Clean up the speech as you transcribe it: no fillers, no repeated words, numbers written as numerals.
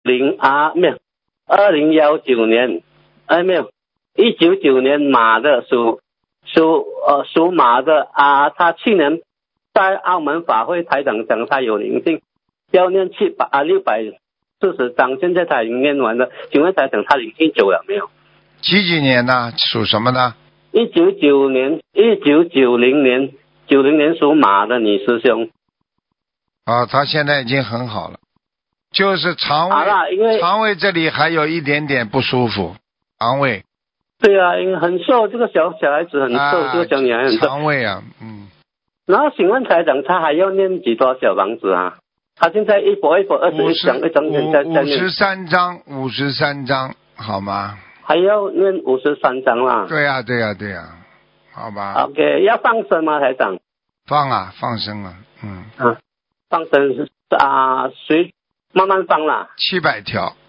没有，2019年，没有，199年马的属马的啊，他去年在澳门法会台长讲他有灵性，要念640章，现在他已经念完了，请问台长他灵性走了没有？ 几年呢？属什么呢 ？1990年，90年属马的女师兄。 啊，他现在已经很好了，就是肠胃这里还有一点点不舒服，肠胃。 对啊，因为很瘦，这个小孩子很瘦，这个小女孩很瘦。 肠胃啊， 然后请问台长，他还要念几多小房子啊？他现在一波21章，一张在念 53章，好吗？ 还要念53章啦。 对呀，好吧。 OK， 要放生吗，台长？ 放生了， 放生是随慢慢放啦。 700条。